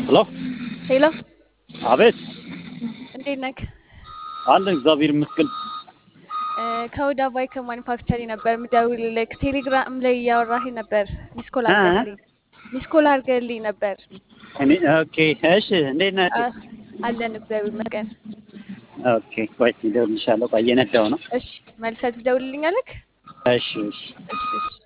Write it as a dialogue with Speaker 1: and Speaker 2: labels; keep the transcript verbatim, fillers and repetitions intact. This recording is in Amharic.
Speaker 1: ሄሎ
Speaker 2: ሄሎ
Speaker 1: አቤት
Speaker 2: እንዴት ነህ?
Speaker 1: አለን እግዚአብሔር ይመስገን።
Speaker 2: ከወዳ ባይክ ማኒፋክቸሪ ነበር የምደውልልህ። ቴሌግራም ላይ እያወራህ ነበር። ሚስኮል
Speaker 1: እ
Speaker 2: አድርገልኝ ሚስኮል አድርገልኝ ነበር።
Speaker 1: እኔ ኦኬ እሺ፣ እንዴት ነህ?
Speaker 2: አ- አለን እግዚአብሔር ይመስገን።
Speaker 1: ኦኬ ቆይ እደውልልሻለሁ። ቆይ እየነዳሁ ነው።
Speaker 2: እሺ መልሰህ ትደውልልኛለህ?
Speaker 1: እሺ እሺ
Speaker 2: እሺ እሺ